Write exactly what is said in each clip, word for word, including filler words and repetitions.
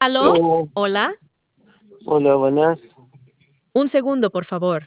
¿Aló? Aló, ¿Hola? hola, buenas. Un segundo, por favor.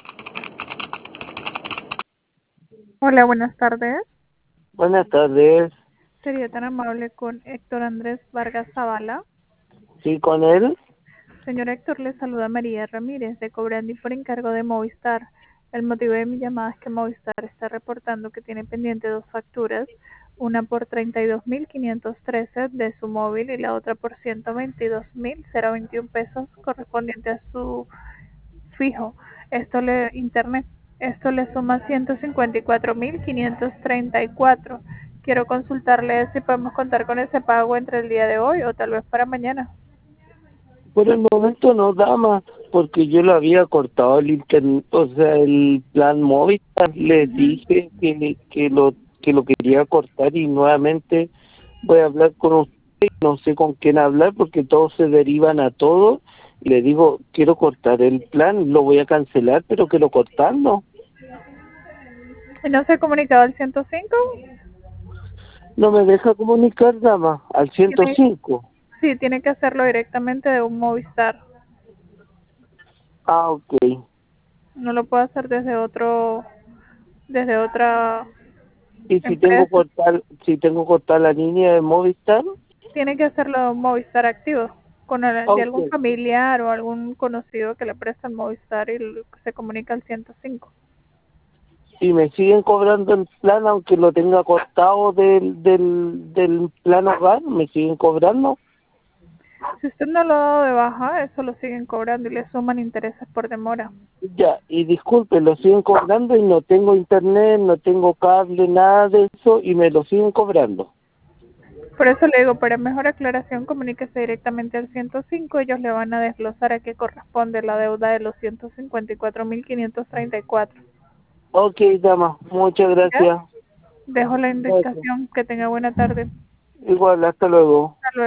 Hola, buenas tardes. Buenas tardes. Sería tan amable con Héctor Andrés Vargas Zavala. ¿Sí con él? Señor Héctor, le saluda María Ramírez de Cobrandi por encargo de Movistar. El motivo de mi llamada es que Movistar está reportando que tiene pendiente dos facturas, una por treinta y dos mil quinientos trece de su móvil y la otra por ciento veintidós mil veintiuno pesos correspondiente a su fijo. Esto le internet. Esto le suma ciento cincuenta y cuatro mil quinientos treinta y cuatro. Quiero consultarle si podemos contar con ese pago entre el día de hoy o tal vez para mañana. Por el momento no, dama, porque yo le había cortado el internet, o sea, el plan Movistar. Le dije que, que lo que lo quería cortar y nuevamente voy a hablar con usted. No sé con quién hablar porque todos se derivan a todo. Y le digo, quiero cortar el plan, lo voy a cancelar, pero quiero cortarlo. ¿Y no se ha comunicado al ciento cinco? No me deja comunicar, dama, al ciento Tiene, cinco. sí, tiene que hacerlo directamente de un Movistar. Ah, ok. No lo puede hacer desde otro, desde otra Y si tengo empresa. cortar, si tengo cortar la línea de Movistar, Tiene que hacerlo de un Movistar activo, con el, de algún ok. familiar o algún conocido que le presta el Movistar y se comunica al ciento cinco. Y me siguen cobrando el plan, aunque lo tenga cortado del, del, del plan hogar, me siguen cobrando. Si usted no lo ha dado de baja, eso lo siguen cobrando y le suman intereses por demora. Ya, y disculpe, lo siguen cobrando y no tengo internet, no tengo cable, nada de eso, y me lo siguen cobrando. Por eso le digo, para mejor aclaración, comuníquese directamente al ciento cinco. Ellos le van a desglosar a qué corresponde la deuda de los ciento cincuenta y cuatro mil quinientos treinta y cuatro. Ok, dama, muchas ¿Ya? gracias. Dejo la Gracias. indicación. Que tenga buena tarde. Igual, hasta luego.